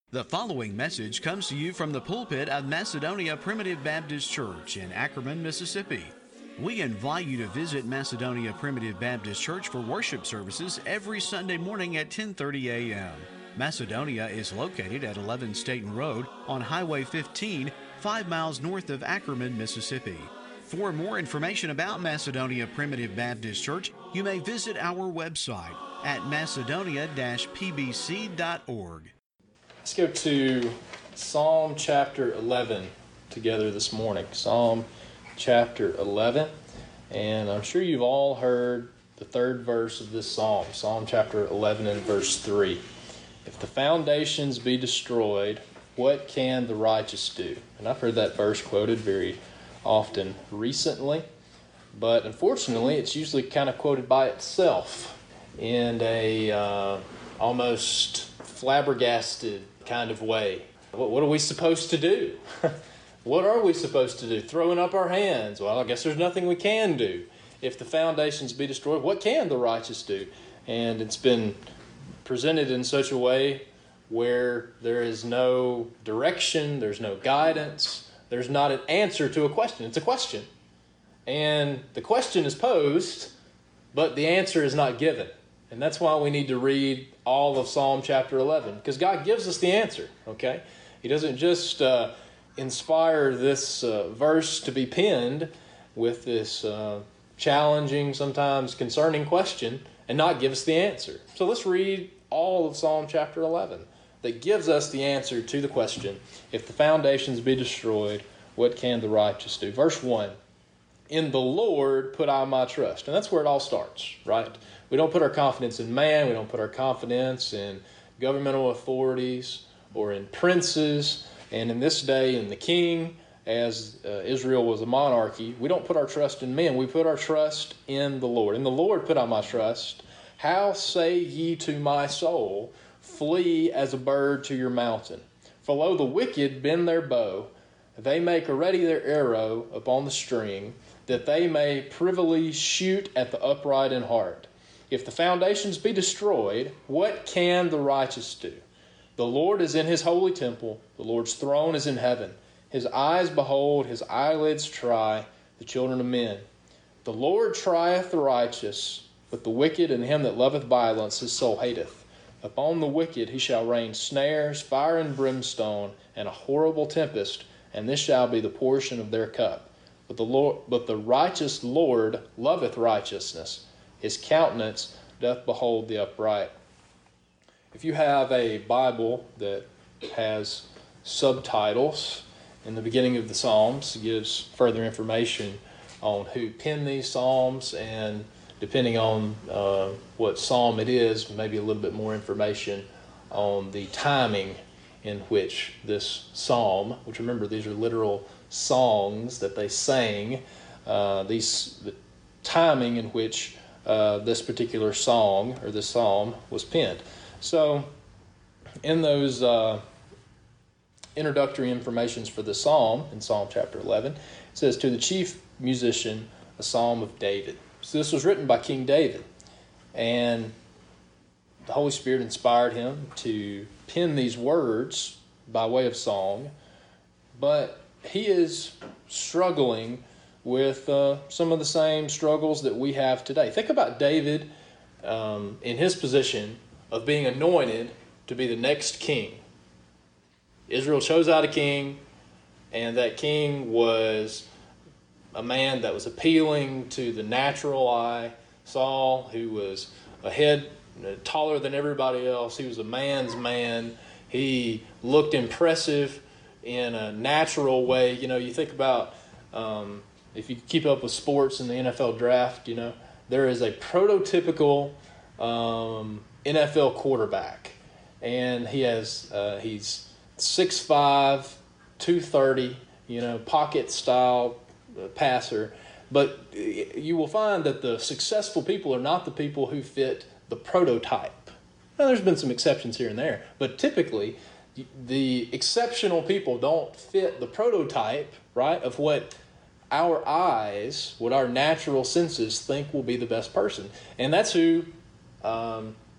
The following message comes to you from the pulpit of Macedonia Primitive Baptist Church in Ackerman, Mississippi. We invite you to visit Macedonia Primitive Baptist Church for worship services every Sunday morning at 10:30 a.m. Macedonia is located at 11 Staten Road on Highway 15, 5 miles north of Ackerman, Mississippi. For more information about Macedonia Primitive Baptist Church, you may visit our website at macedonia-pbc.org. Let's go to Psalm chapter 11 together this morning. Psalm chapter 11. And I'm sure you've all heard the third verse of this psalm. Psalm chapter 11 and verse 3. If the foundations be destroyed, what can the righteous do? And I've heard that verse quoted very often recently. But unfortunately, it's usually kind of quoted by itself in a almost flabbergasted kind of way. What are we supposed to do? What are we supposed to do? Throwing up our hands. Well, I guess there's nothing we can do. If the foundations be destroyed, what can the righteous do? And it's been presented in such a way where there is no direction, there's no guidance, there's not an answer to a question. It's a question. And the question is posed, but the answer is not given. And that's why we need to read all of Psalm chapter 11, because God gives us the answer, okay? He doesn't just inspire this verse to be penned with this challenging, sometimes concerning question and not give us the answer. So let's read all of Psalm chapter 11 that gives us the answer to the question, if the foundations be destroyed, what can the righteous do? Verse 1, in the Lord put I my trust. And that's where it all starts, right? We don't put our confidence in man. We don't put our confidence in governmental authorities or in princes. And in this day, in the king, as Israel was a monarchy, we don't put our trust in men. We put our trust in the Lord. In the Lord put I my trust. How say ye to my soul, flee as a bird to your mountain? For lo, the wicked bend their bow. They make ready their arrow upon the string, that they may privily shoot at the upright in heart. If the foundations be destroyed, what can the righteous do? The Lord is in his holy temple. The Lord's throne is in heaven. His eyes behold, his eyelids try the children of men. The Lord trieth the righteous, but the wicked and him that loveth violence his soul hateth. Upon the wicked he shall rain snares, fire and brimstone, and a horrible tempest, and this shall be the portion of their cup. But the righteous Lord loveth righteousness. His countenance doth behold the upright. If you have a Bible that has subtitles in the beginning of the Psalms, it gives further information on who penned these Psalms, and depending on what Psalm it is, maybe a little bit more information on the timing in which this Psalm, which remember these are literal songs that they sang, the timing in which this particular song or this psalm was penned. So in those introductory informations for the psalm, in Psalm chapter 11, it says, to the chief musician, a psalm of David. So this was written by King David, and the Holy Spirit inspired him to pen these words by way of song, but he is struggling with some of the same struggles that we have today. Think about David in his position of being anointed to be the next king. Israel chose out a king, and that king was a man that was appealing to the natural eye. Saul, who was a head taller than everybody else, he was a man's man. He looked impressive in a natural way. You know, you think about if you keep up with sports in the NFL draft, you know, there is a prototypical NFL quarterback. And he's 6'5", 230, you know, pocket style passer. But you will find that the successful people are not the people who fit the prototype. Now, there's been some exceptions here and there, but typically the exceptional people don't fit the prototype, right, of what our eyes, what our natural senses think will be the best person. And that's who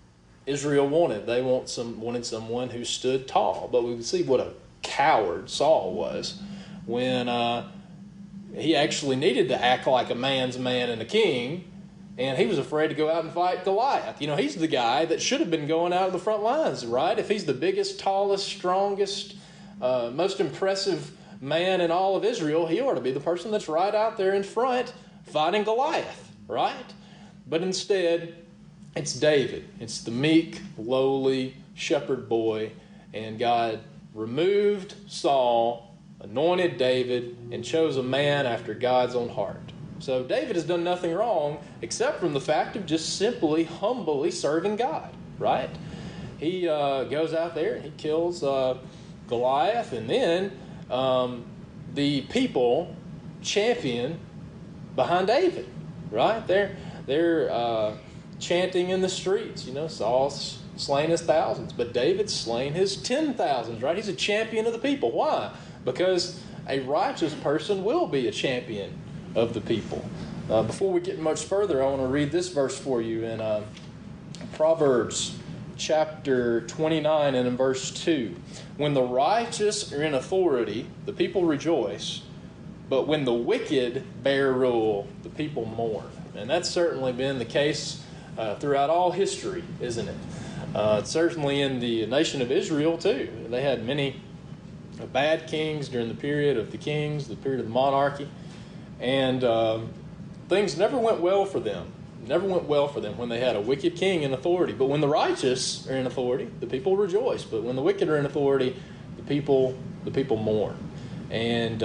Israel wanted. They wanted someone who stood tall. But we can see what a coward Saul was when he actually needed to act like a man's man and a king, and he was afraid to go out and fight Goliath. He's the guy that should have been going out of the front lines, right? If he's the biggest, tallest, strongest, most impressive man in all of Israel, he ought to be the person that's right out there in front fighting Goliath, right? But instead, it's David. It's the meek, lowly shepherd boy, and God removed Saul, anointed David, and chose a man after God's own heart. So David has done nothing wrong except from the fact of just simply, humbly serving God, right? He goes out there and he kills Goliath, and then the people champion behind David, right? They're chanting in the streets. Saul's slain his thousands, but David's slain his 10,000s, right? He's a champion of the people. Why? Because a righteous person will be a champion of the people. Before we get much further, I want to read this verse for you in Proverbs chapter 29 and in verse 2. When the righteous are in authority, the people rejoice, but when the wicked bear rule, the people mourn. And that's certainly been the case throughout all history, isn't it? Certainly in the nation of Israel, too. They had many bad kings during the period of the kings, the period of the monarchy. And things never went well for them. Never went well for them when they had a wicked king in authority. But when the righteous are in authority, the people rejoice. But when the wicked are in authority, the people mourn. And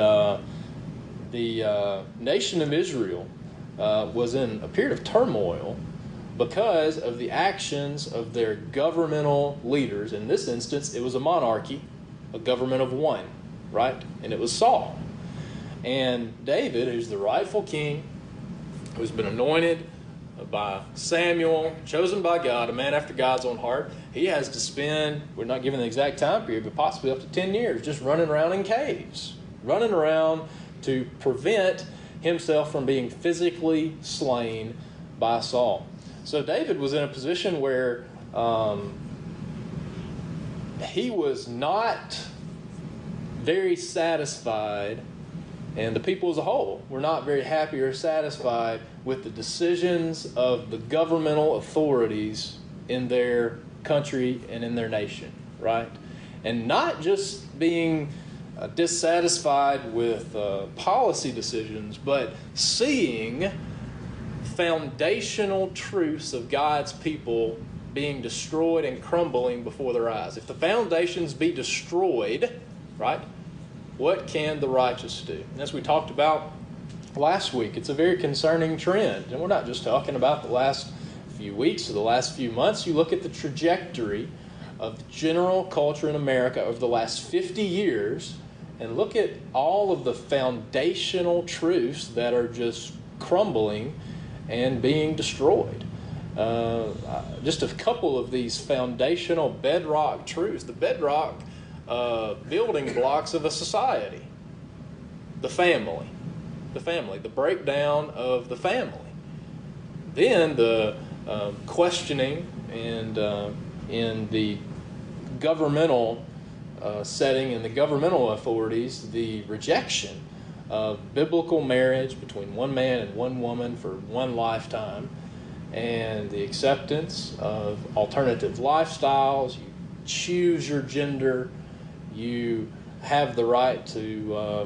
the nation of Israel was in a period of turmoil because of the actions of their governmental leaders. In this instance, it was a monarchy, a government of one, right? And it was Saul. And David, who's the rightful king, who's been anointed by Samuel, chosen by God, a man after God's own heart, he has to spend, we're not given the exact time period, but possibly up to 10 years just running around in caves, running around to prevent himself from being physically slain by Saul. So David was in a position where he was not very satisfied, and the people as a whole were not very happy or satisfied with the decisions of the governmental authorities in their country and in their nation, right? And not just being dissatisfied with policy decisions, but seeing foundational truths of God's people being destroyed and crumbling before their eyes. If the foundations be destroyed, right, what can the righteous do? And as we talked about last week, it's a very concerning trend. And we're not just talking about the last few weeks or the last few months. You look at the trajectory of general culture in America over the last 50 years and look at all of the foundational truths that are just crumbling and being destroyed. Just a couple of these foundational bedrock truths, the bedrock building blocks of a society. The family, the breakdown of the family. Then the questioning and in the governmental setting and the governmental authorities, the rejection of biblical marriage between one man and one woman for one lifetime, and the acceptance of alternative lifestyles. You choose your gender. You have the right to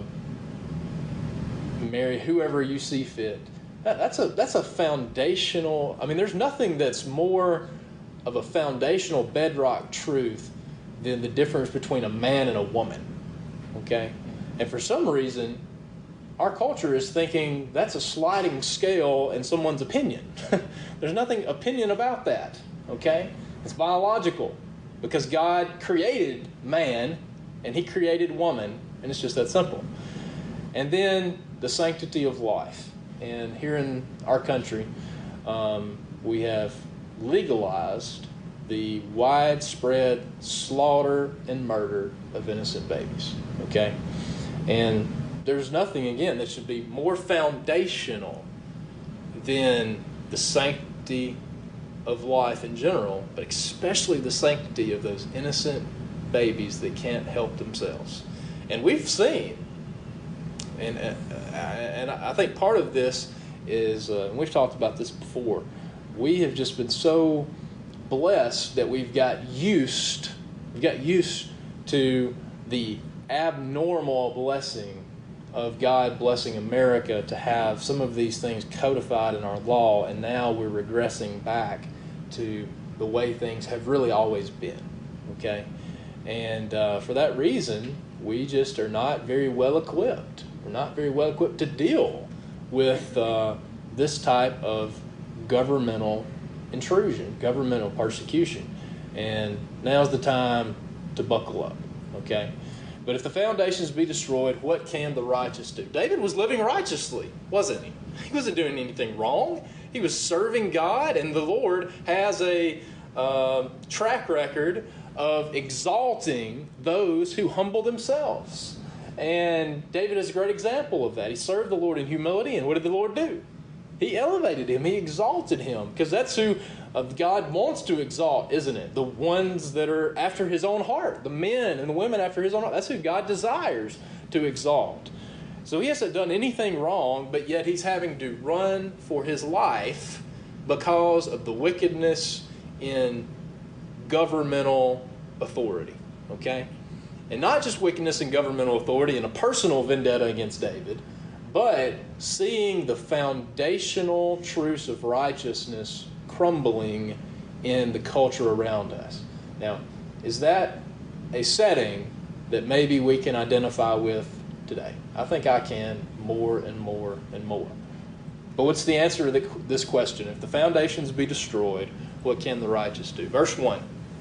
marry whoever you see fit. That's a foundational. I mean, there's nothing that's more of a foundational bedrock truth than the difference between a man and a woman. Okay? And for some reason, our culture is thinking that's a sliding scale in someone's opinion. There's nothing opinion about that. Okay? It's biological. Because God created man and He created woman, and it's just that simple. And then the sanctity of life. And here in our country, we have legalized the widespread slaughter and murder of innocent babies. Okay? And there's nothing, again, that should be more foundational than the sanctity of life in general, but especially the sanctity of those innocent babies that can't help themselves. And we've seen, and I think part of this is, and we've talked about this before, we have just been so blessed that we've got used to the abnormal blessing of God blessing America to have some of these things codified in our law, and now we're regressing back to the way things have really always been, okay? And for that reason, we just are not very well equipped. We're not very well equipped to deal with this type of governmental intrusion, governmental persecution. And now's the time to buckle up, okay? But if the foundations be destroyed, what can the righteous do? David was living righteously, wasn't he? He wasn't doing anything wrong. He was serving God, and the Lord has a track record of exalting those who humble themselves. And David is a great example of that. He served the Lord in humility, and what did the Lord do? He elevated him. He exalted him, because that's who God wants to exalt, isn't it? The ones that are after his own heart, the men and the women after his own heart. That's who God desires to exalt. So he hasn't done anything wrong, but yet he's having to run for his life because of the wickedness in governmental authority, okay? And not just wickedness in governmental authority and a personal vendetta against David, but seeing the foundational truths of righteousness crumbling in the culture around us. Now, is that a setting that maybe we can identify with today? I think I can more and more and more. But what's the answer to this question? If the foundations be destroyed, what can the righteous do? Verse 1.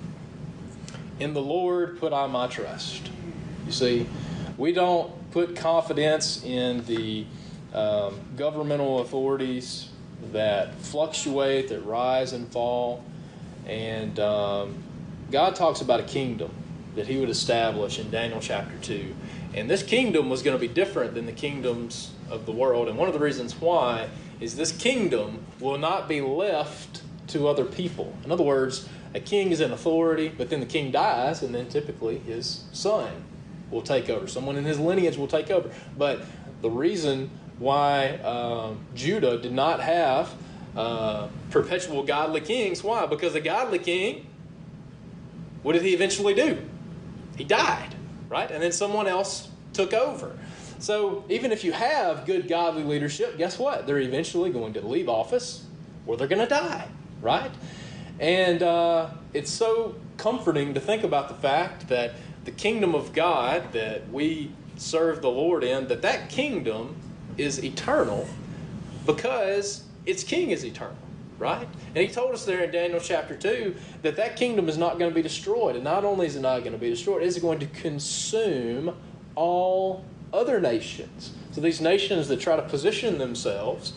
In the Lord put I my trust. You see, we don't put confidence in the governmental authorities that fluctuate, that rise and fall. And God talks about a kingdom that he would establish in Daniel chapter 2. And this kingdom was going to be different than the kingdoms of the world. And one of the reasons why is this kingdom will not be left to other people. In other words, a king is in authority, but then the king dies, and then typically his son will take over. Someone in his lineage will take over. But the reason why Judah did not have perpetual godly kings, why? Because a godly king, what did he eventually do? He died, right? And then someone else took over. So even if you have good godly leadership, guess what? They're eventually going to leave office or they're going to die, right? And it's so comforting to think about the fact that the kingdom of God that we serve the Lord in, that kingdom is eternal because its king is eternal, right? And he told us there in Daniel chapter 2 that kingdom is not going to be destroyed. And not only is it not going to be destroyed, it is going to consume all other nations. So these nations that try to position themselves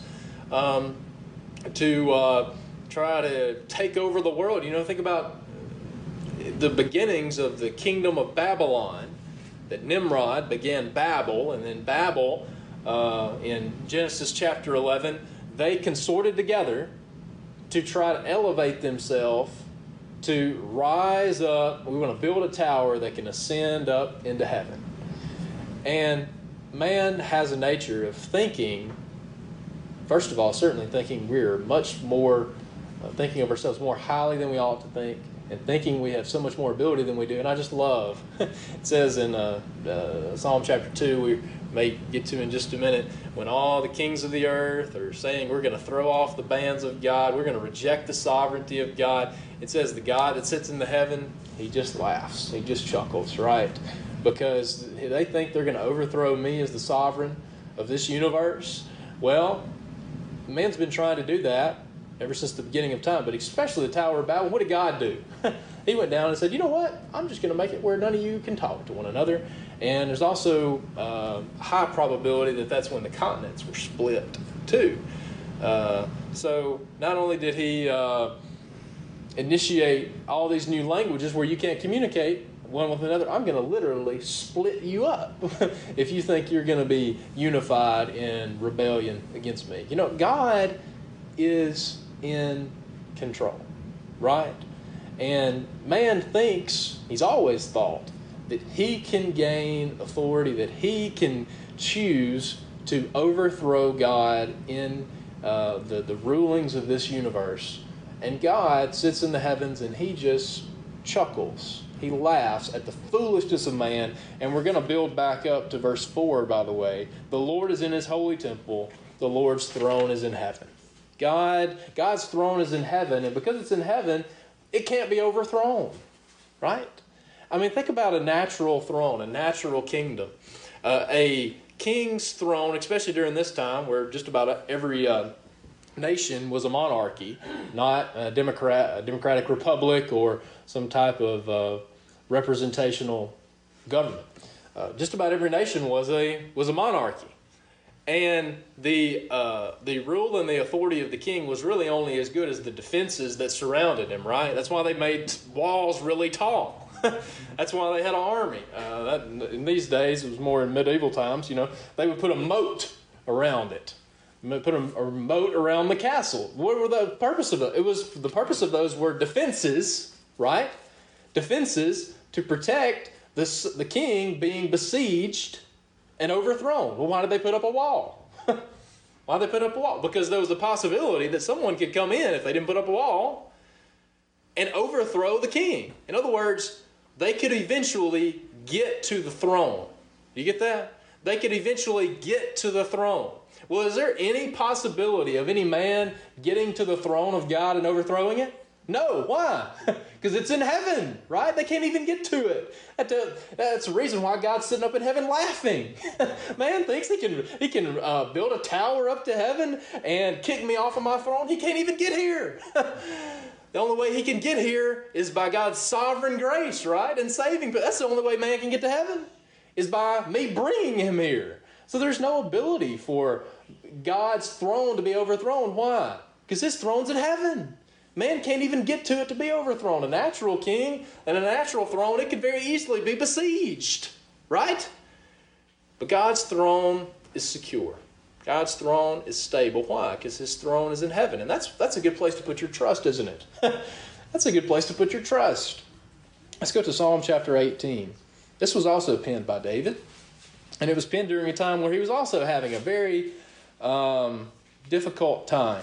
to try to take over the world. You know, think about the beginnings of the kingdom of Babylon, that Nimrod began Babel, and then Babel, in Genesis chapter 11, they consorted together to try to elevate themselves to rise up. We want to build a tower that can ascend up into heaven. And man has a nature of thinking, first of all, certainly thinking we're much more, thinking of ourselves more highly than we ought to think, and thinking we have so much more ability than we do. And I just love, it says in Psalm chapter 2, we may get to in just a minute, when all the kings of the earth are saying we're going to throw off the bands of God, we're going to reject the sovereignty of God. It says the God that sits in the heaven, he just laughs. He just chuckles, right? Because they think they're going to overthrow me as the sovereign of this universe. Well, man's been trying to do that ever since the beginning of time, but especially the Tower of Babel. What did God do? He went down and said, you know what? I'm just going to make it where none of you can talk to one another. And there's also a high probability that that's when the continents were split too. So not only did he initiate all these new languages where you can't communicate one with another, I'm going to literally split you up if you think you're going to be unified in rebellion against me. You know, God is in control. right? And man thinks, he's always thought, that he can gain authority, that he can choose to overthrow God in the rulings of this universe. And God sits in the heavens and he just chuckles. He laughs at the foolishness of man. And we're going to build back up to verse 4, by the way. The Lord is in his holy temple. The Lord's throne is in heaven. God's throne is in heaven. And because it's in heaven, it can't be overthrown. Right? I mean, think about a natural throne, a natural kingdom. A king's throne, especially during this time where just about every nation was a monarchy, not a democratic republic or some type of representational government. Just about every nation was a monarchy. And the rule and the authority of the king was really only as good as the defenses that surrounded him, right? That's why they made walls really tall. That's why they had an army. In these days, it was more in medieval times, they would put a moat around it. Put a moat around the castle. What were the purpose of it? The purpose of those were defenses, right? Defenses to protect the king being besieged and overthrown. Well, why did they put up a wall? Why did they put up a wall? Because there was a possibility that someone could come in if they didn't put up a wall and overthrow the king. In other words, they could eventually get to the throne. You get that? They could eventually get to the throne. Well, is there any possibility of any man getting to the throne of God and overthrowing it? No. Why? Because it's in heaven, right? They can't even get to it. That's the reason why God's sitting up in heaven laughing. Man thinks he can build a tower up to heaven and kick me off of my throne. He can't even get here. The only way he can get here is by God's sovereign grace, right? And saving. But that's the only way man can get to heaven, is by me bringing him here. So there's no ability for God's throne to be overthrown. Why? Because his throne's in heaven. Man can't even get to it to be overthrown. A natural king and a natural throne, it could very easily be besieged, right? But God's throne is secure. God's throne is stable. Why? Because his throne is in heaven. And that's a good place to put your trust, isn't it? That's a good place to put your trust. Let's go to Psalm chapter 18. This was also penned by David. And it was penned during a time where he was also having a very difficult time.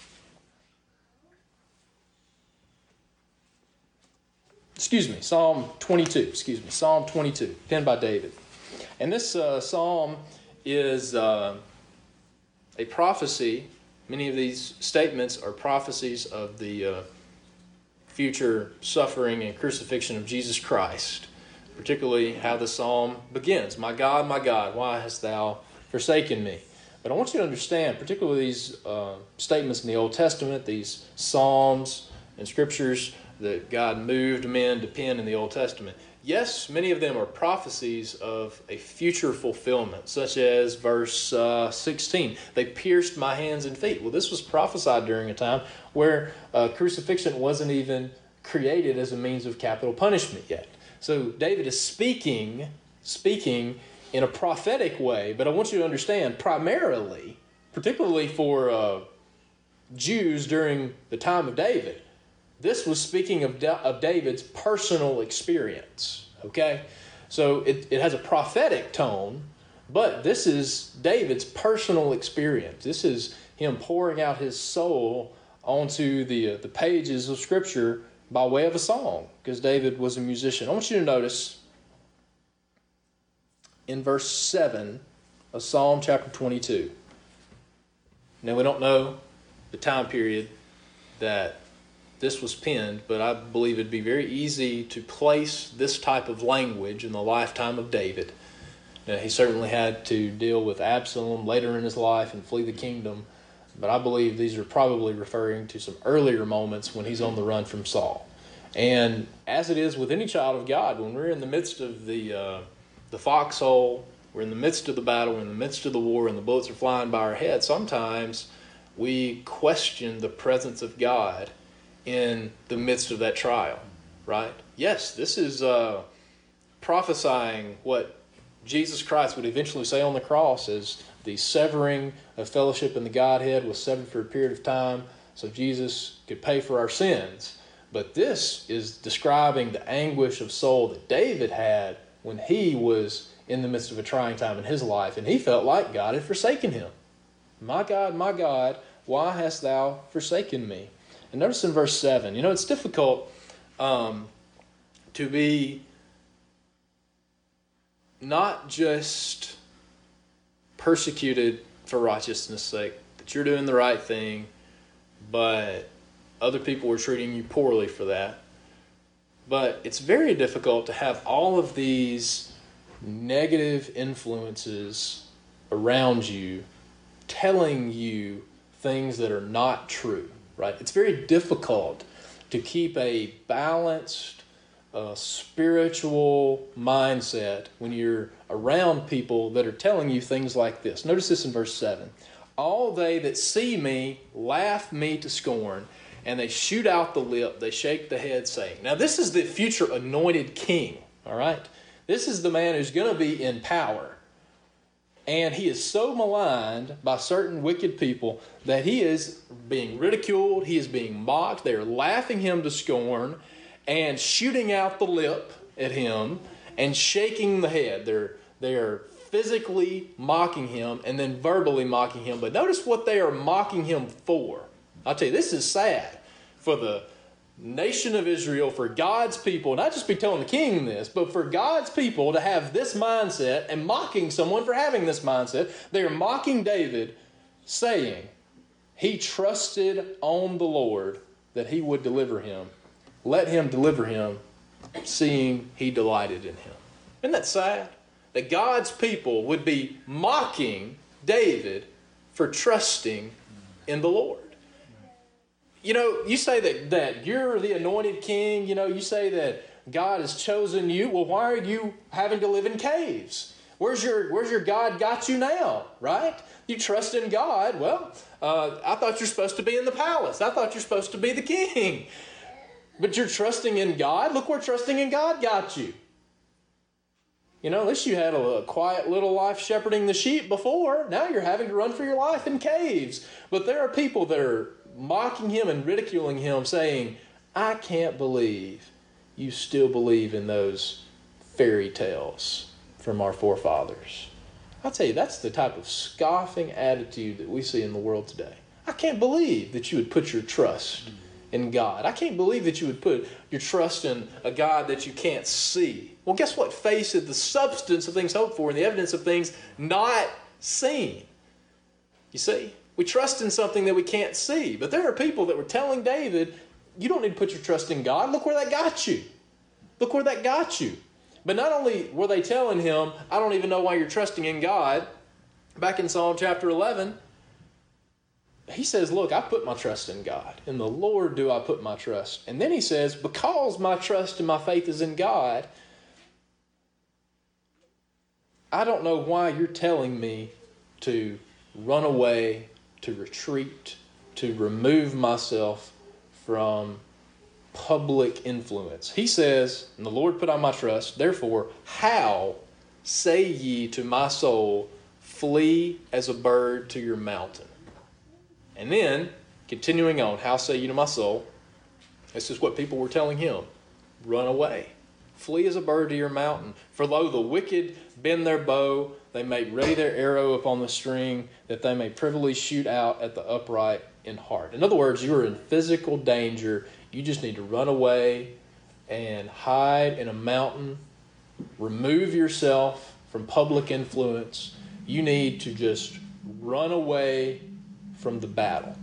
Psalm 22, penned by David. And this psalm is a prophecy. Many of these statements are prophecies of the future suffering and crucifixion of Jesus Christ. Particularly how the psalm begins. My God, why hast thou forsaken me? But I want you to understand, particularly these statements in the Old Testament, these psalms and scriptures that God moved men to pen in the Old Testament. Yes, many of them are prophecies of a future fulfillment, such as verse 16. They pierced my hands and feet. Well, this was prophesied during a time where crucifixion wasn't even created as a means of capital punishment yet. So David is speaking in a prophetic way, but I want you to understand, primarily, particularly for Jews during the time of David, this was speaking of David's personal experience, okay? So it has a prophetic tone, but this is David's personal experience. This is him pouring out his soul onto the pages of Scripture by way of a song, because David was a musician. I want you to notice in verse 7 of Psalm chapter 22. Now, we don't know the time period that this was penned, but I believe it'd be very easy to place this type of language in the lifetime of David. Now, he certainly had to deal with Absalom later in his life and flee the kingdom, but I believe these are probably referring to some earlier moments when he's on the run from Saul. And as it is with any child of God, when we're in the midst of the foxhole, we're in the midst of the battle, we're in the midst of the war, and the bullets are flying by our head, sometimes we question the presence of God in the midst of that trial, right? Yes, this is prophesying what Jesus Christ would eventually say on the cross as the severing of fellowship in the Godhead was severed for a period of time so Jesus could pay for our sins. But this is describing the anguish of soul that David had when he was in the midst of a trying time in his life, and he felt like God had forsaken him. My God, why hast thou forsaken me? And notice in verse 7, it's difficult to be not just persecuted for righteousness' sake, that you're doing the right thing, but other people were treating you poorly for that. But it's very difficult to have all of these negative influences around you telling you things that are not true, right? It's very difficult to keep a balanced, spiritual mindset when you're around people that are telling you things like this. Notice this in verse 7. All they that see me laugh me to scorn, and they shoot out the lip, they shake the head, saying. Now this is the future anointed king, all right? This is the man who's going to be in power. And he is so maligned by certain wicked people that he is being ridiculed, he is being mocked, they are laughing him to scorn and shooting out the lip at him and shaking the head. They are physically mocking him and then verbally mocking him. But notice what they are mocking him for. I'll tell you, this is sad for the nation of Israel, for God's people, not just be telling the king this, but for God's people to have this mindset and mocking someone for having this mindset. They are mocking David, saying he trusted on the Lord that he would deliver him. Let him deliver him, seeing he delighted in him. Isn't that sad? That God's people would be mocking David for trusting in the Lord. You say that you're the anointed king. You say that God has chosen you. Well, why are you having to live in caves? Where's your God got you now, right? You trust in God. Well, I thought you're supposed to be in the palace. I thought you're supposed to be the king. But you're trusting in God. Look where trusting in God got you. At least you had a quiet little life shepherding the sheep before. Now you're having to run for your life in caves. But there are people that are mocking him and ridiculing him, saying, I can't believe you still believe in those fairy tales from our forefathers. I'll tell you, that's the type of scoffing attitude that we see in the world today. I can't believe that you would put your trust in God. I can't believe that you would put your trust in a God that you can't see. Well, guess what? Faith is the substance of things hoped for and the evidence of things not seen. You see? We trust in something that we can't see. But there are people that were telling David, you don't need to put your trust in God. Look where that got you. Look where that got you. But not only were they telling him, I don't even know why you're trusting in God. Back in Psalm chapter 11, he says, look, I put my trust in God. In the Lord do I put my trust. And then he says, because my trust and my faith is in God, I don't know why you're telling me to run away, to retreat, to remove myself from public influence. He says, and the Lord put on my trust, therefore, how say ye to my soul, flee as a bird to your mountain? And then, continuing on, how say you to my soul? This is what people were telling him. Run away. Flee as a bird to your mountain. For lo, the wicked bend their bow, they make ready their arrow upon the string, that they may privily shoot out at the upright in heart. In other words, you are in physical danger. You just need to run away and hide in a mountain. Remove yourself from public influence. You need to just run away from the battle.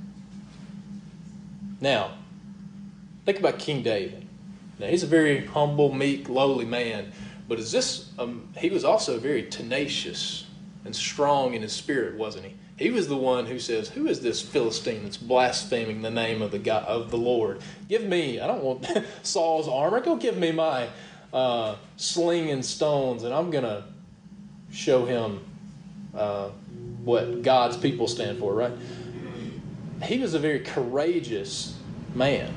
Now, think about King David. Now, he's a very humble, meek, lowly man, but he was also very tenacious and strong in his spirit, wasn't he? He was the one who says, who is this Philistine that's blaspheming the name of the God, of the Lord? Give me, I don't want Saul's armor. Go give me my sling and stones, and I'm going to show him what God's people stand for, right? He was a very courageous man.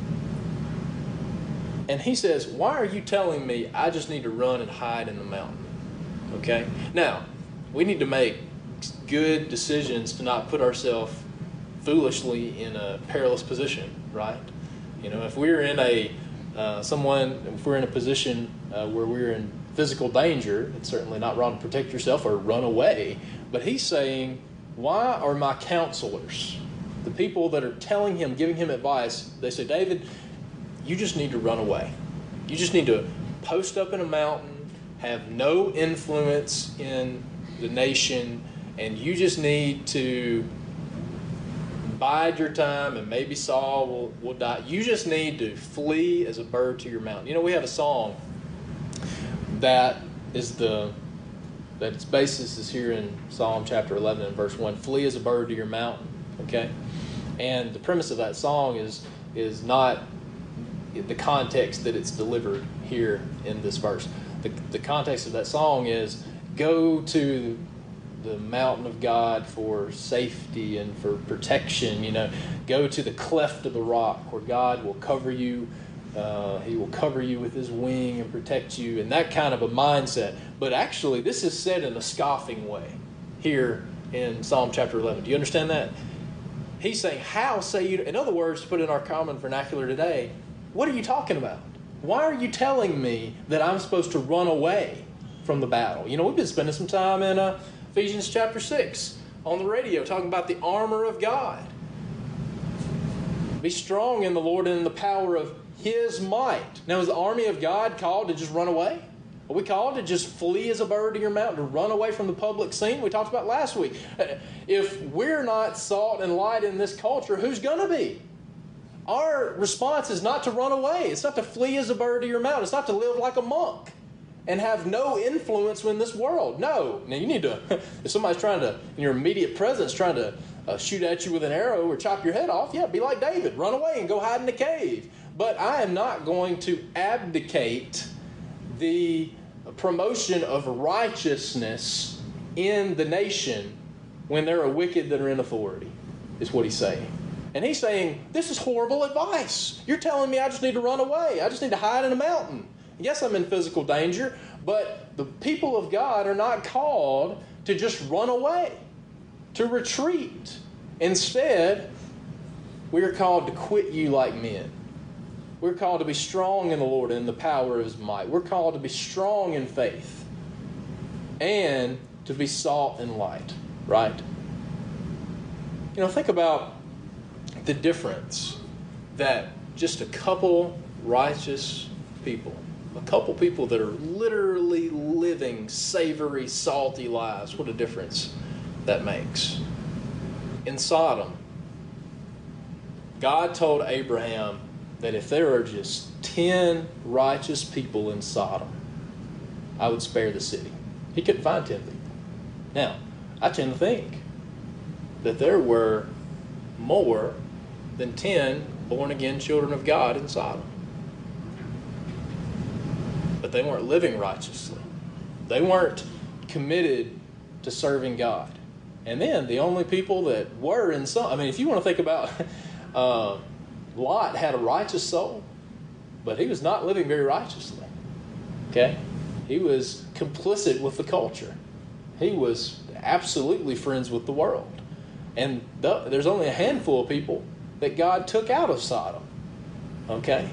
And he says, why are you telling me I just need to run and hide in the mountain? Okay? Now, we need to make good decisions to not put ourselves foolishly in a perilous position, right? You know, if we're in a if we're in a position where we're in physical danger, it's certainly not wrong to protect yourself or run away. But he's saying, why are my counselors, the people that are telling him, giving him advice, they say, David, you just need to run away. You just need to post up in a mountain, have no influence in the nation, and you just need to bide your time, and maybe Saul will die. You just need to flee as a bird to your mountain. You know, we have a song that its basis is here in Psalm chapter 11 and verse 1. Flee as a bird to your mountain. Okay? And the premise of that song is not the context that it's delivered here in this verse. The context of that song is, go to the mountain of God for safety and for protection. You know, go to the cleft of the rock where God will cover you. He will cover you with his wing and protect you, and that kind of a mindset. But actually, this is said in a scoffing way here in Psalm chapter 11. Do you understand that? He's saying, how say you... In other words, to put it in our common vernacular today, what are you talking about? Why are you telling me that I'm supposed to run away from the battle? You know, we've been spending some time in Ephesians chapter 6 on the radio talking about the armor of God. Be strong in the Lord and in the power of his might. Now, is the army of God called to just run away? Are we called to just flee as a bird to your mountain, to run away from the public scene? We talked about last week. If we're not salt and light in this culture, who's going to be? Our response is not to run away. It's not to flee as a bird to your mountain. It's not to live like a monk and have no influence in this world. No. Now, you need to, if somebody's trying to, in your immediate presence, trying to shoot at you with an arrow or chop your head off, yeah, be like David. Run away and go hide in a cave. But I am not going to abdicate the promotion of righteousness in the nation when there are wicked that are in authority, is what he's saying. And he's saying, this is horrible advice. You're telling me I just need to run away. I just need to hide in a mountain. Yes, I'm in physical danger, but the people of God are not called to just run away, to retreat. Instead, we are called to quit you like men. We're called to be strong in the Lord and in the power of his might. We're called to be strong in faith and to be salt and light, right? You know, think about the difference that just a couple righteous people, a couple people that are literally living savory, salty lives, what a difference that makes. In Sodom, God told Abraham that if there are just 10 righteous people in Sodom, I would spare the city. He couldn't find 10 people. Now, I tend to think that there were more than 10 born-again children of God in Sodom. But they weren't living righteously. They weren't committed to serving God. And then the only people that were in Sodom, I mean, if you want to think about Lot had a righteous soul, but he was not living very righteously. Okay? He was complicit with the culture. He was absolutely friends with the world. And there's only a handful of people that God took out of Sodom. Okay?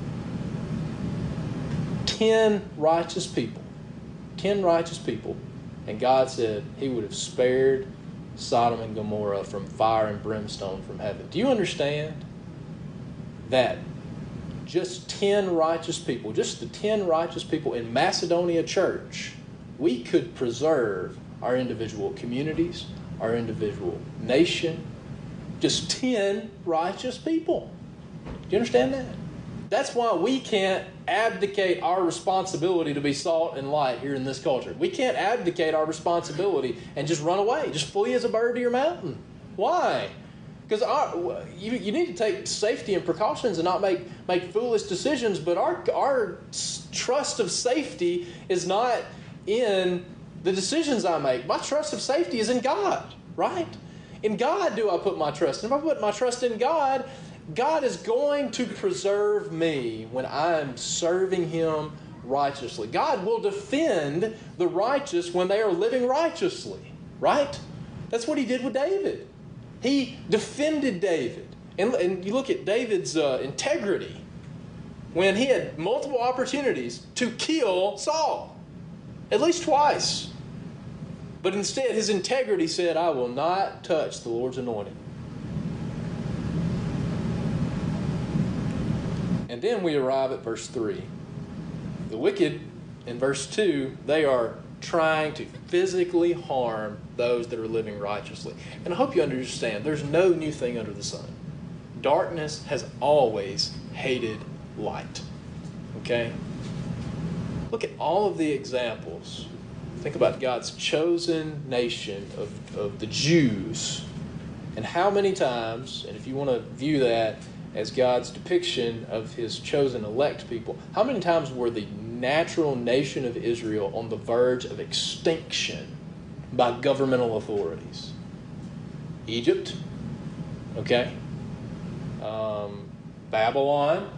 10 righteous people. 10 righteous people. And God said he would have spared Sodom and Gomorrah from fire and brimstone from heaven. Do you understand that just 10 righteous people, just the 10 righteous people in Macedonia church, we could preserve our individual communities, our individual nation? Just 10 righteous people. Do you understand that? That's why we can't abdicate our responsibility to be salt and light here in this culture. We can't abdicate our responsibility and just run away. Just flee as a bird to your mountain. Why? Because you need to take safety and precautions and not make foolish decisions, but our trust of safety is not in the decisions I make. My trust of safety is in God, right? In God do I put my trust. And if I put my trust in God, God is going to preserve me when I am serving him righteously. God will defend the righteous when they are living righteously, right? That's what he did with David. He defended David And you look at David's integrity when he had multiple opportunities to kill Saul, at least twice. But instead, his integrity said, I will not touch the Lord's anointed. And then we arrive at verse 3. The wicked, in verse 2, they are trying to physically harm those that are living righteously. And I hope you understand, there's no new thing under the sun. Darkness has always hated light. Okay? Look at all of the examples. Think about God's chosen nation of the Jews. And how many times, and if you want to view that as God's depiction of his chosen elect people, how many times were the natural nation of Israel on the verge of extinction by governmental authorities? Egypt, okay? Babylon,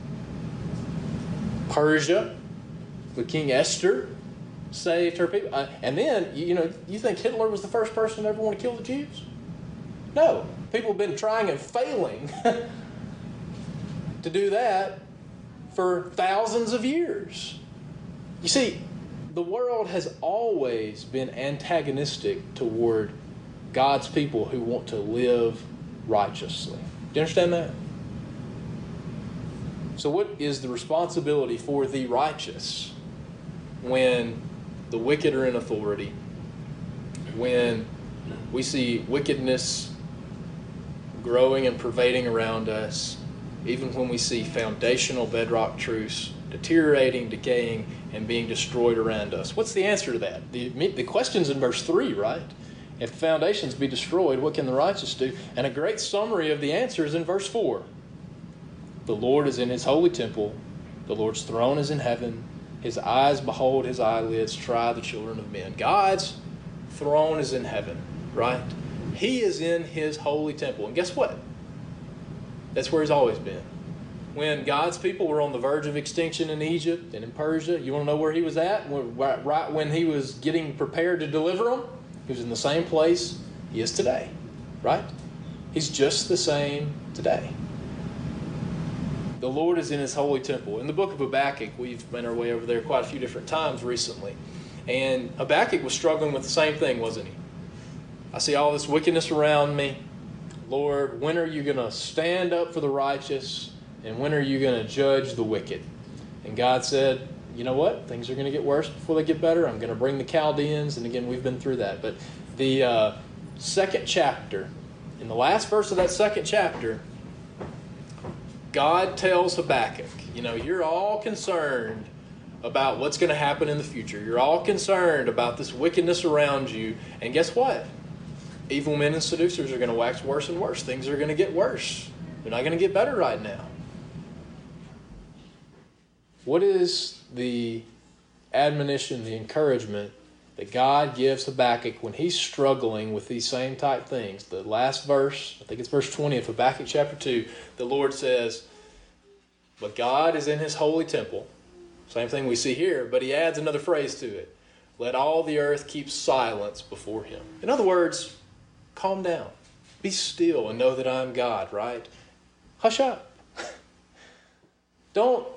Persia, with King Esther saved her people. And then, you think Hitler was the first person to ever want to kill the Jews? No. People have been trying and failing to do that for thousands of years. You see, the world has always been antagonistic toward God's people who want to live righteously. Do you understand that? So what is the responsibility for the righteous when the wicked are in authority, when we see wickedness growing and pervading around us, even when we see foundational bedrock truths deteriorating, decaying, and being destroyed around us? What's the answer to that? The question's in verse 3, right? If the foundations be destroyed, what can the righteous do? And a great summary of the answer is in verse 4. The Lord is in his holy temple. The Lord's throne is in heaven. His eyes behold, his eyelids try the children of men. God's throne is in heaven, right? He is in his holy temple. And guess what? That's where he's always been. When God's people were on the verge of extinction in Egypt and in Persia, you want to know where he was at? Right when he was getting prepared to deliver them, he was in the same place he is today, right? He's just the same today. The Lord is in his holy temple. In the book of Habakkuk, we've been our way over there quite a few different times recently. And Habakkuk was struggling with the same thing, wasn't he? I see all this wickedness around me. Lord, when are you going to stand up for the righteous? And when are you going to judge the wicked? And God said, you know what? Things are going to get worse before they get better. I'm going to bring the Chaldeans. And again, we've been through that. But the second chapter, in the last verse of that second chapter, God tells Habakkuk, you're all concerned about what's going to happen in the future. You're all concerned about this wickedness around you. And guess what? Evil men and seducers are going to wax worse and worse. Things are going to get worse. They're not going to get better right now. What is the admonition, the encouragement that God gives Habakkuk when he's struggling with these same type things? The last verse, I think it's verse 20 of Habakkuk chapter 2, the Lord says, but God is in his holy temple. Same thing we see here, but he adds another phrase to it. Let all the earth keep silence before him. In other words, calm down. Be still and know that I'm God, right? Hush up. Don't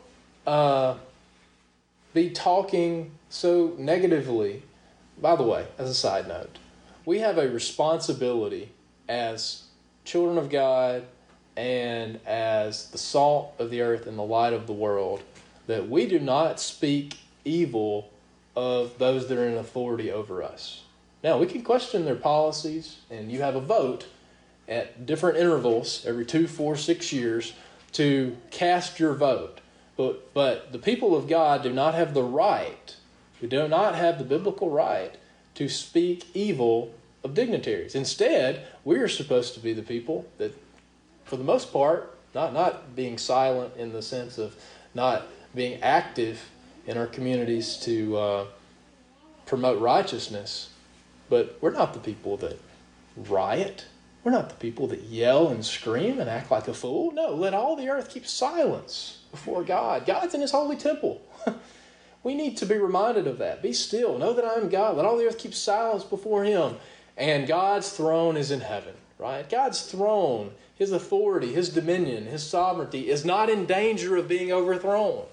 be talking so negatively. By the way, as a side note, we have a responsibility as children of God and as the salt of the earth and the light of the world that we do not speak evil of those that are in authority over us. Now, we can question their policies, and you have a vote at different intervals every 2, 4, 6 years to cast your vote. But the people of God do not have the right, we do not have the biblical right to speak evil of dignitaries. Instead, we are supposed to be the people that, for the most part, not being silent in the sense of not being active in our communities to promote righteousness, but we're not the people that riot. We're not the people that yell and scream and act like a fool. No, let all the earth keep silence before God. God's in his holy temple. We need to be reminded of that. Be still. Know that I am God. Let all the earth keep silence before him. And God's throne is in heaven, right? God's throne, his authority, his dominion, his sovereignty is not in danger of being overthrown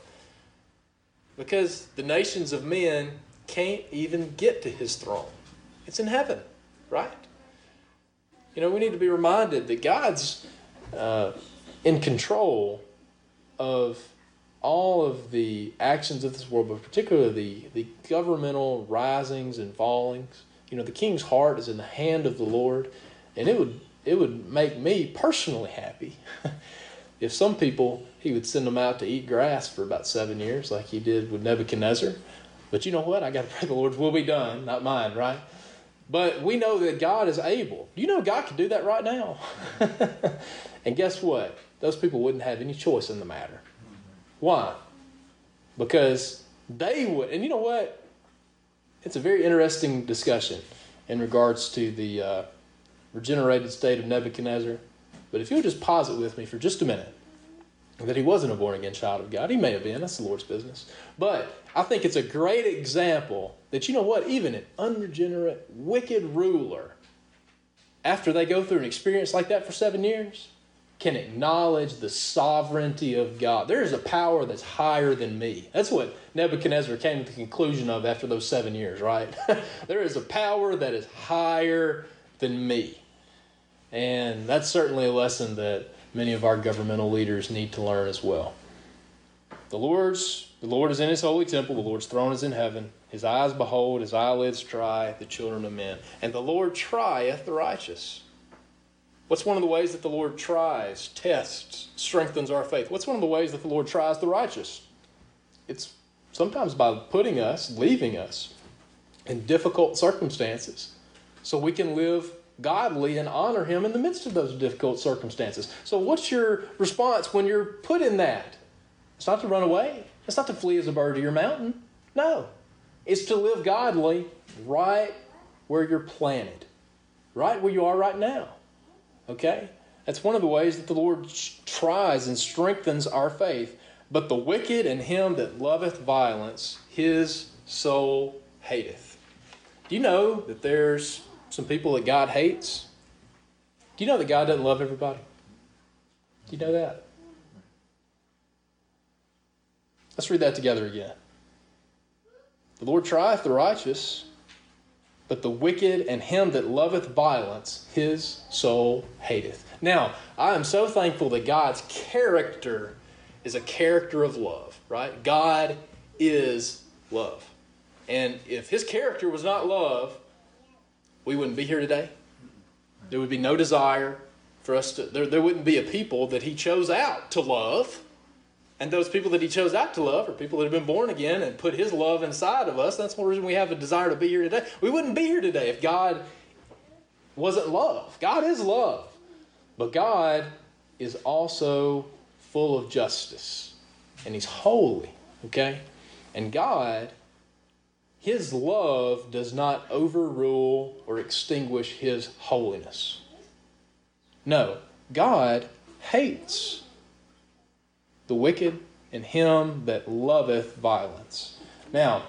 because the nations of men can't even get to his throne. It's in heaven, right? You know, we need to be reminded that God's in control of all of the actions of this world, but particularly the governmental risings and fallings. You know, the king's heart is in the hand of the Lord, and it would make me personally happy if some people, he would send them out to eat grass for about 7 years like he did with Nebuchadnezzar. But you know what? I got to pray the Lord's will be done, not mine, right? But we know that God is able. Do you know God can do that right now? And guess what? Those people wouldn't have any choice in the matter. Why? Because they would. And you know what? It's a very interesting discussion in regards to the regenerated state of Nebuchadnezzar. But if you'll just pause it with me for just a minute, that he wasn't a born-again child of God. He may have been. That's the Lord's business. But I think it's a great example that, you know what, even an unregenerate, wicked ruler, after they go through an experience like that for 7 years, can acknowledge the sovereignty of God. There is a power that's higher than me. That's what Nebuchadnezzar came to the conclusion of after those 7 years, right? There is a power that is higher than me. And that's certainly a lesson that many of our governmental leaders need to learn as well. The Lord is in his holy temple. The Lord's throne is in heaven. His eyes behold, his eyelids try the children of men. And the Lord trieth the righteous. What's one of the ways that the Lord tries, tests, strengthens our faith? What's one of the ways that the Lord tries the righteous? It's sometimes by leaving us in difficult circumstances so we can live godly and honor him in the midst of those difficult circumstances. So what's your response when you're put in that? It's not to run away. It's not to flee as a bird to your mountain. No. It's to live godly right where you're planted. Right where you are right now. Okay? That's one of the ways that the Lord tries and strengthens our faith. But the wicked and him that loveth violence, his soul hateth. Do you know that there's some people that God hates? Do you know that God doesn't love everybody? Do you know that? Let's read that together again. The Lord trieth the righteous, but the wicked and him that loveth violence, his soul hateth. Now, I am so thankful that God's character is a character of love, right? God is love. And if his character was not love, we wouldn't be here today. There would be no desire for us to, there wouldn't be a people that he chose out to love. And those people that he chose out to love are people that have been born again and put his love inside of us. That's one reason we have a desire to be here today. We wouldn't be here today if God wasn't love. God is love. But God is also full of justice. And he's holy. Okay? And God, his love does not overrule or extinguish his holiness. No, God hates the wicked and him that loveth violence. Now,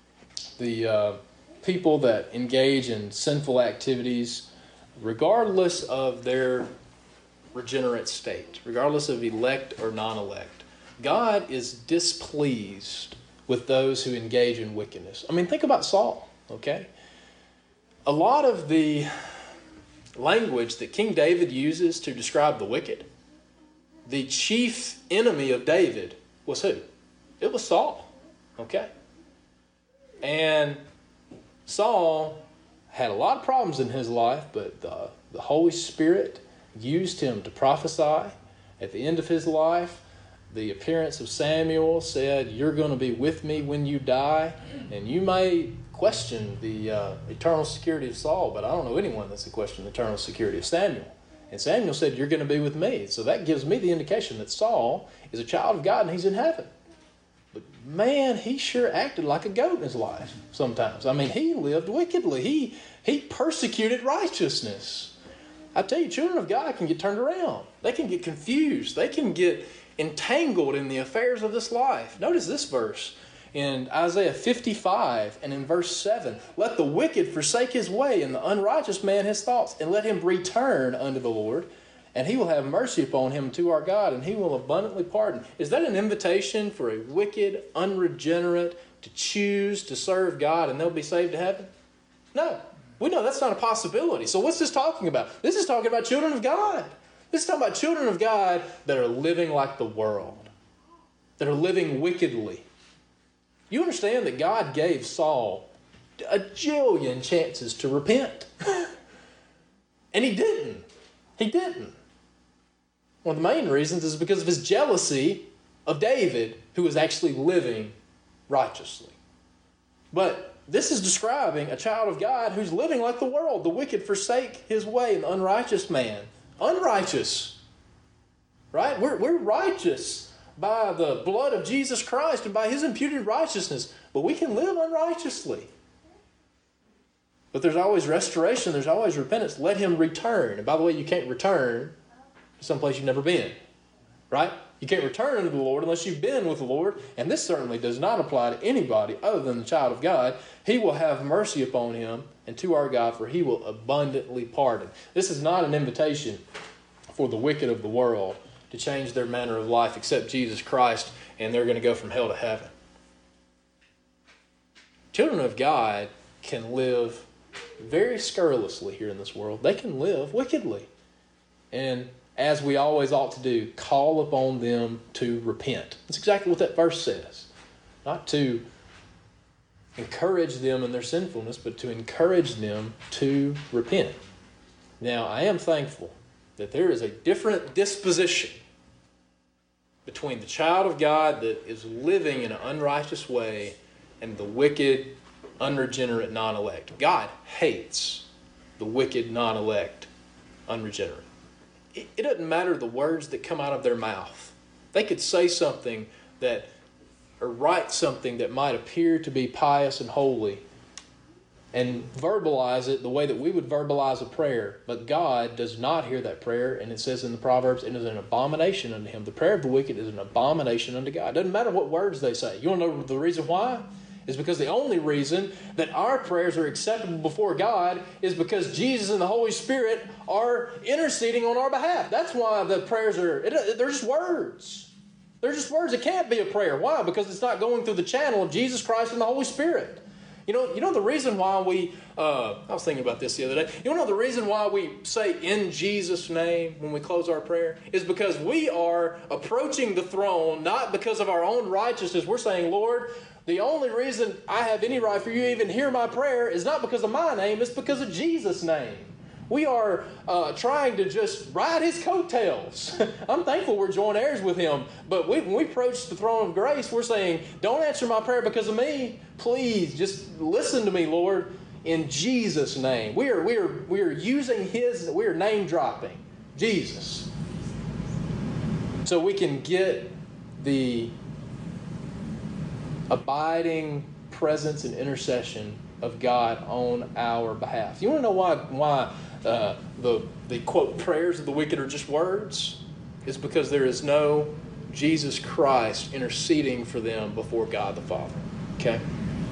the people that engage in sinful activities, regardless of their regenerate state, regardless of elect or non-elect, God is displeased with those who engage in wickedness. I mean, think about Saul, okay? A lot of the language that King David uses to describe the wicked, the chief enemy of David was who? It was Saul, okay? And Saul had a lot of problems in his life, but the Holy Spirit used him to prophesy. At the end of his life, the appearance of Samuel said, "You're going to be with me when you die." And you may question the eternal security of Saul, but I don't know anyone that's questioned the eternal security of Samuel. And Samuel said, "You're going to be with me." So that gives me the indication that Saul is a child of God and he's in heaven. But man, he sure acted like a goat in his life sometimes. I mean, he lived wickedly. He persecuted righteousness. I tell you, children of God can get turned around. They can get confused. They can get entangled in the affairs of this life. Notice this verse. in Isaiah 55 and in verse 7, let the wicked forsake his way and the unrighteous man his thoughts, and let him return unto the Lord, and he will have mercy upon him to our God, and he will abundantly pardon. Is that an invitation for a wicked, unregenerate to choose to serve God and they'll be saved to heaven? No. We know that's not a possibility. So what's this talking about? This is talking about children of God. This is talking about children of God that are living like the world, that are living wickedly. You understand that God gave Saul a jillion chances to repent. And he didn't. He didn't. One of the main reasons is because of his jealousy of David, who was actually living righteously. But this is describing a child of God who's living like the world. The wicked forsake his way, and the unrighteous man. Unrighteous. Right? We're righteous by the blood of Jesus Christ and by his imputed righteousness. But we can live unrighteously. But there's always restoration. There's always repentance. Let him return. And by the way, you can't return to someplace you've never been. Right? You can't return to the Lord unless you've been with the Lord. And this certainly does not apply to anybody other than the child of God. He will have mercy upon him and to our God, for he will abundantly pardon. This is not an invitation for the wicked of the world to change their manner of life, accept Jesus Christ, and they're going to go from hell to heaven. Children of God can live very scurrilously here in this world. They can live wickedly. And as we always ought to do, call upon them to repent. That's exactly what that verse says. Not to encourage them in their sinfulness, but to encourage them to repent. Now, I am thankful that there is a different disposition between the child of God that is living in an unrighteous way and the wicked, unregenerate non-elect. God hates the wicked, non-elect, unregenerate. It doesn't matter the words that come out of their mouth. They could say something that, or write something that might appear to be pious and holy and verbalize it the way that we would verbalize a prayer. But God does not hear that prayer, and it says in the Proverbs, it is an abomination unto him. The prayer of the wicked is an abomination unto God. It doesn't matter what words they say. You want to know the reason why? Is because the only reason that our prayers are acceptable before God is because Jesus and the Holy Spirit are interceding on our behalf. That's why the prayers they're just words. They're just words. It can't be a prayer. Why? Because it's not going through the channel of Jesus Christ and the Holy Spirit. You know the reason why we, I was thinking about this the other day. You know the reason why we say in Jesus' name when we close our prayer is because we are approaching the throne, not because of our own righteousness. We're saying, Lord, the only reason I have any right for you to even hear my prayer is not because of my name, it's because of Jesus' name. We are trying to just ride his coattails. I'm thankful we're joint heirs with him. But when we approach the throne of grace, we're saying, don't answer my prayer because of me. Please, just listen to me, Lord, in Jesus' name. We are using we are name dropping Jesus. So we can get the abiding presence and intercession of God on our behalf. You want to know why the quote prayers of the wicked are just words? It's because there is no Jesus Christ interceding for them before God the Father. Okay?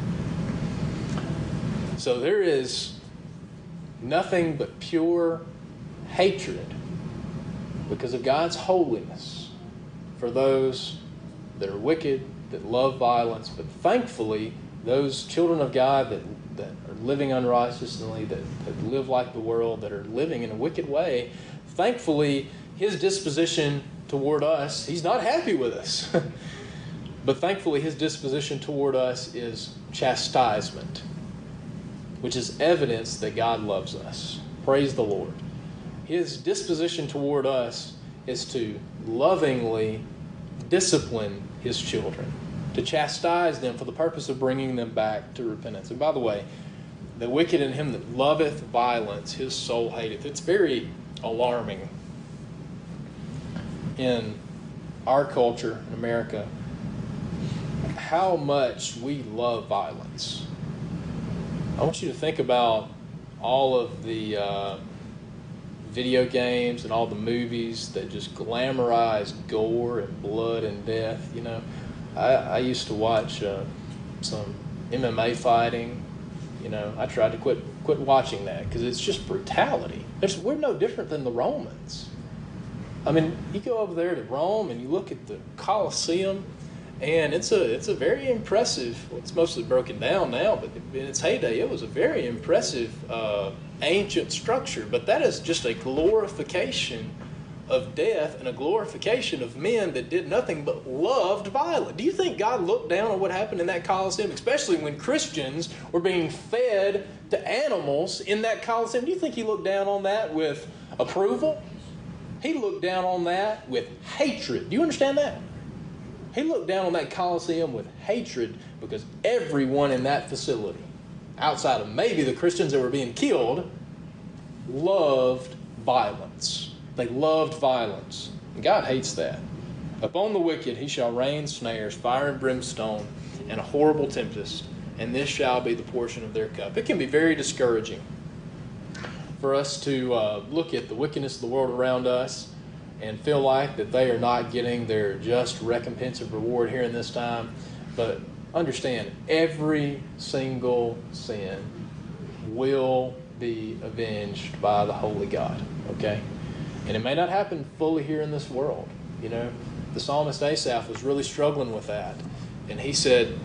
So there is nothing but pure hatred because of God's holiness for those that are wicked, that love violence, but thankfully those children of God that are living unrighteously, that live like the world, that are living in a wicked way, thankfully his disposition toward us, he's not happy with us. But thankfully his disposition toward us is chastisement, which is evidence that God loves us. Praise the Lord. His disposition toward us is to lovingly discipline his children, to chastise them for the purpose of bringing them back to repentance. And by the way, the wicked in him that loveth violence, his soul hateth. It's very alarming in our culture in America how much we love violence. I want you to think about all of the video games and all the movies that just glamorize gore and blood and death. You know, I used to watch some MMA fighting. I tried to quit watching that because it's just brutality. We're no different than the Romans. I mean, you go over there to Rome and you look at the Colosseum, and it's a very impressive. Well, it's mostly broken down now, but in its heyday, it was a very impressive ancient structure. But that is just a glorification of death and a glorification of men that did nothing but loved violence. Do you think God looked down on what happened in that Colosseum, especially when Christians were being fed to animals in that Colosseum? Do you think he looked down on that with approval? He looked down on that with hatred. Do you understand that? He looked down on that Colosseum with hatred because everyone in that facility, outside of maybe the Christians that were being killed, loved violence. They loved violence. And God hates that. Upon the wicked he shall rain snares, fire and brimstone, and a horrible tempest, and this shall be the portion of their cup. It can be very discouraging for us to look at the wickedness of the world around us and feel like that they are not getting their just recompense of reward here in this time. But understand, every single sin will be avenged by the holy God. Okay? And it may not happen fully here in this world. The psalmist Asaph was really struggling with that. And he said,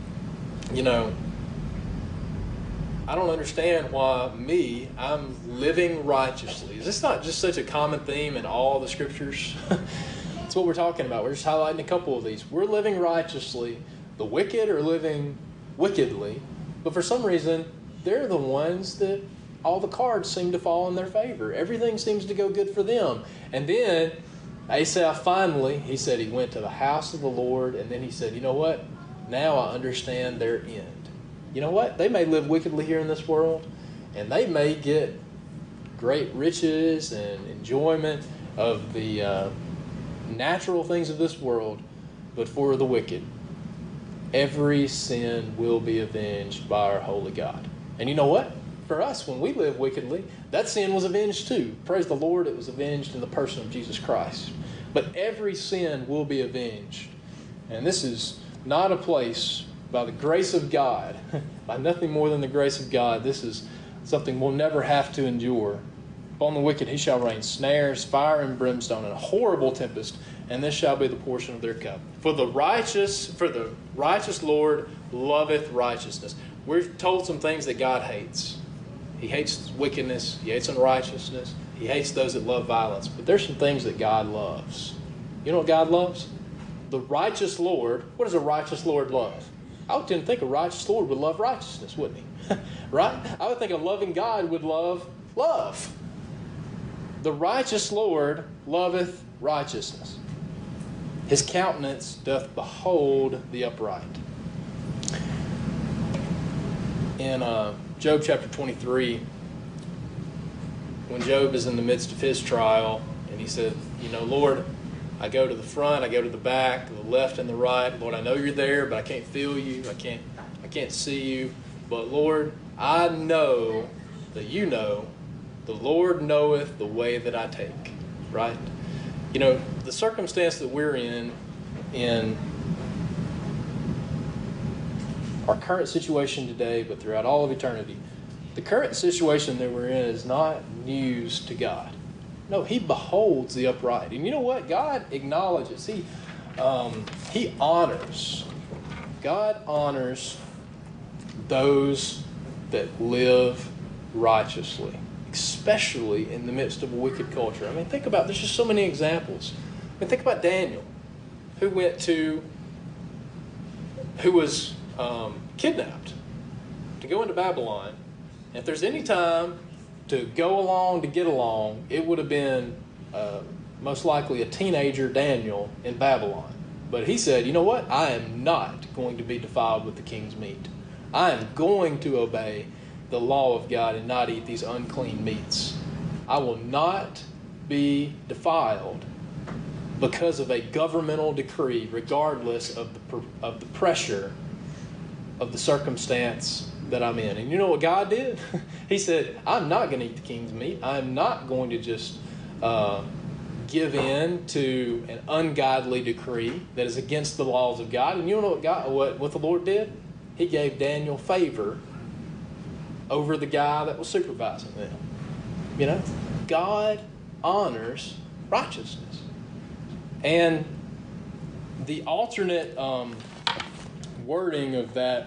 I don't understand why I'm living righteously. Is this not just such a common theme in all the scriptures? That's what we're talking about. We're just highlighting a couple of these. We're living righteously. The wicked are living wickedly. But for some reason, they're the ones that all the cards seem to fall in their favor. Everything seems to go good for them. And then Asaph finally, he said he went to the house of the Lord, and then he said, you know what? Now I understand their end. You know what? They may live wickedly here in this world, and they may get great riches and enjoyment of the natural things of this world, but for the wicked, every sin will be avenged by our holy God. And you know what? For us, when we live wickedly, that sin was avenged too. Praise the Lord, it was avenged in the person of Jesus Christ. But every sin will be avenged. And this is not a place, by the grace of God, by nothing more than the grace of God, this is something we'll never have to endure. Upon the wicked he shall rain snares, fire and brimstone, and a horrible tempest, and this shall be the portion of their cup. For the righteous Lord loveth righteousness. We're told some things that God hates. He hates wickedness. He hates unrighteousness. He hates those that love violence. But there's some things that God loves. You know what God loves? The righteous Lord. What does a righteous Lord love? I would tend to think a righteous Lord would love righteousness, wouldn't he? Right? I would think a loving God would love love. The righteous Lord loveth righteousness. His countenance doth behold the upright. In Job chapter 23, when Job is in the midst of his trial, and he said, Lord, I go to the front, I go to the back, the left and the right. Lord, I know you're there, but I can't feel you. I can't see you. But Lord, I know that you know. The Lord knoweth the way that I take. Right? The circumstance that we're in our current situation today, but throughout all of eternity, the current situation that we're in is not news to God. No, he beholds the upright. And you know what? God acknowledges. He honors. God honors those that live righteously, especially in the midst of a wicked culture. I mean, there's just so many examples. I mean, think about Daniel, who was kidnapped to go into Babylon. And if there's any time to go along to get along, it would have been most likely a teenager Daniel in Babylon. But he said, you know what? I am not going to be defiled with the king's meat. I am going to obey the law of God and not eat these unclean meats. I will not be defiled because of a governmental decree, regardless of the pressure of the circumstance that I'm in. And you know what God did? He said, I'm not going to eat the king's meat. I'm not going to just give in to an ungodly decree that is against the laws of God. And you know what the Lord did? he gave Daniel favor over the guy that was supervising them. You know, God honors righteousness. And the alternate wording of that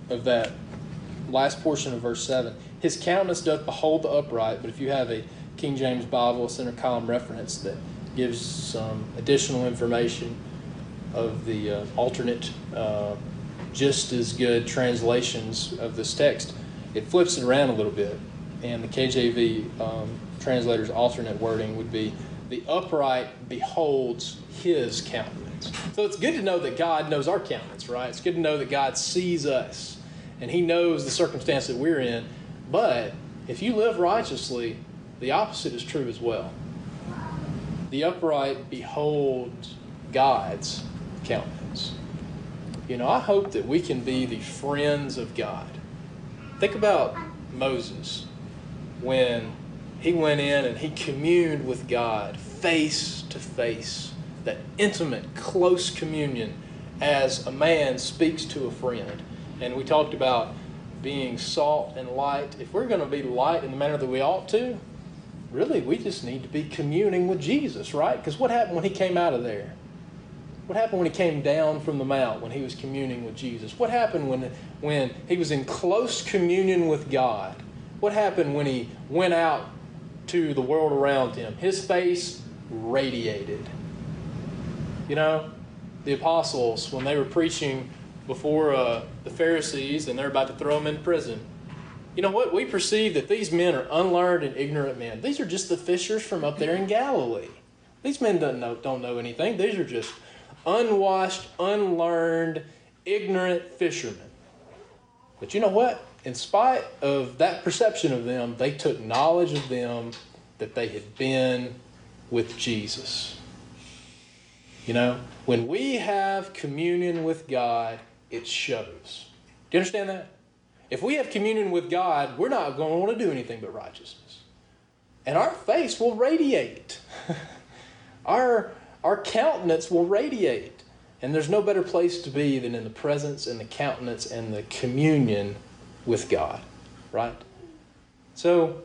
last portion of verse 7, his countenance doth behold the upright, but if you have a King James Bible, a center column reference that gives some additional information of the alternate, just as good translations of this text, it flips it around a little bit. And the KJV translator's alternate wording would be, the upright beholds his countenance. So it's good to know that God knows our countenance, right? It's good to know that God sees us and he knows the circumstance that we're in. But if you live righteously, the opposite is true as well. The upright beholds God's countenance. You know, I hope that we can be the friends of God. Think about Moses when he went in and he communed with God face to face, that intimate, close communion as a man speaks to a friend. And we talked about being salt and light. If we're going to be light in the manner that we ought to, really we just need to be communing with Jesus, right? Because what happened when he came out of there? What happened when he came down from the mount when he was communing with Jesus? What happened when he was in close communion with God? What happened when he went out to the world around him? His face radiated. You know, the apostles, when they were preaching before the Pharisees and they're about to throw them in prison, you know what? We perceive that these men are unlearned and ignorant men. These are just the fishers from up there in Galilee. These men don't know anything. These are just unwashed, unlearned, ignorant fishermen. But you know what? In spite of that perception of them, they took knowledge of them that they had been with Jesus. You know, when we have communion with God, it shows. Do you understand that? If we have communion with God, we're not going to want to do anything but righteousness. And our face will radiate. Our countenance will radiate. And there's no better place to be than in the presence and the countenance and the communion with God, right? So,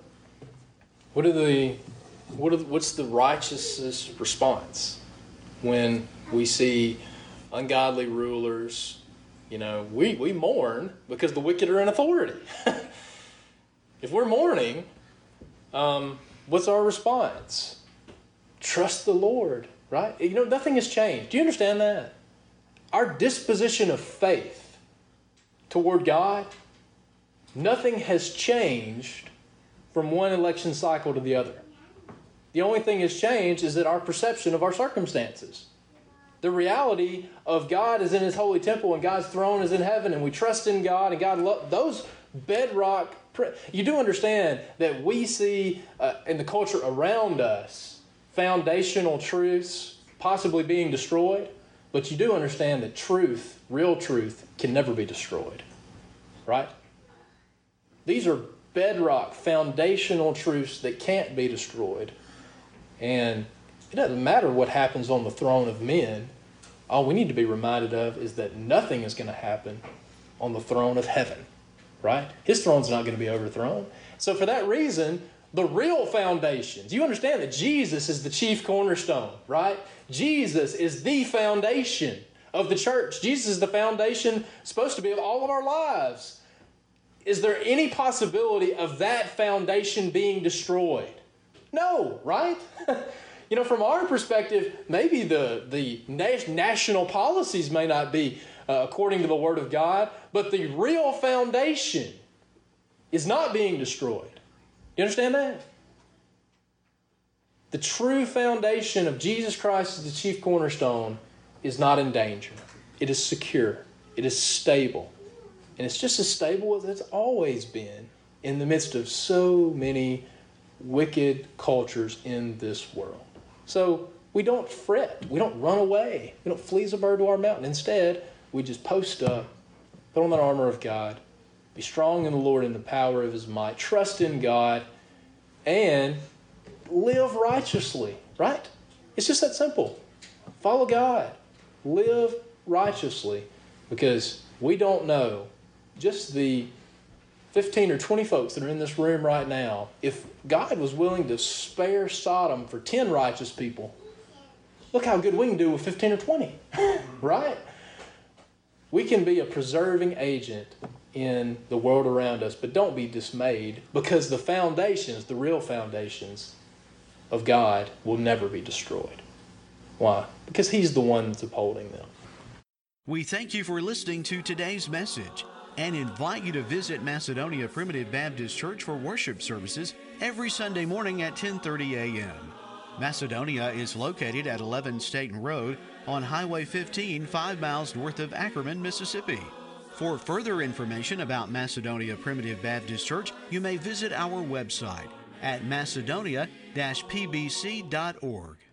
what's the righteous response when we see ungodly rulers? You know, we mourn because the wicked are in authority. If we're mourning, what's our response? Trust the Lord, right? You know, nothing has changed. Do you understand that? Our disposition of faith toward God, nothing has changed from one election cycle to the other. The only thing that's changed is that our perception of our circumstances. The reality of God is in his holy temple and God's throne is in heaven, and we trust in God and God those bedrock. You do understand that we see in the culture around us foundational truths possibly being destroyed, but you do understand that truth, real truth, can never be destroyed, right? These are bedrock, foundational truths that can't be destroyed. And it doesn't matter what happens on the throne of men. All we need to be reminded of is that nothing is going to happen on the throne of heaven, right? His throne's not going to be overthrown. So for that reason, the real foundations, you understand that Jesus is the chief cornerstone, right? Jesus is the foundation of the church. Jesus is the foundation supposed to be of all of our lives. Is there any possibility of that foundation being destroyed? No, right? You know, from our perspective, maybe the national policies may not be according to the Word of God, but the real foundation is not being destroyed. You understand that? The true foundation of Jesus Christ as the chief cornerstone is not in danger. It is secure. It is stable. And it's just as stable as it's always been in the midst of so many wicked cultures in this world. So we don't fret. We don't run away. We don't flee as a bird to our mountain. Instead, we just post up, put on the armor of God, be strong in the Lord and the power of his might, trust in God, and live righteously, right? It's just that simple. Follow God. Live righteously, because we don't know just the 15 or 20 folks that are in this room right now, if God was willing to spare Sodom for 10 righteous people, look how good we can do with 15 or 20, right? We can be a preserving agent in the world around us, but don't be dismayed, because the foundations, the real foundations of God will never be destroyed. Why? Because He's the one that's upholding them. We thank you for listening to today's message and invite you to visit Macedonia Primitive Baptist Church for worship services every Sunday morning at 10:30 a.m. Macedonia is located at 11 Staten Road on Highway 15, 5 miles north of Ackerman, Mississippi. For further information about Macedonia Primitive Baptist Church, you may visit our website at macedonia-pbc.org.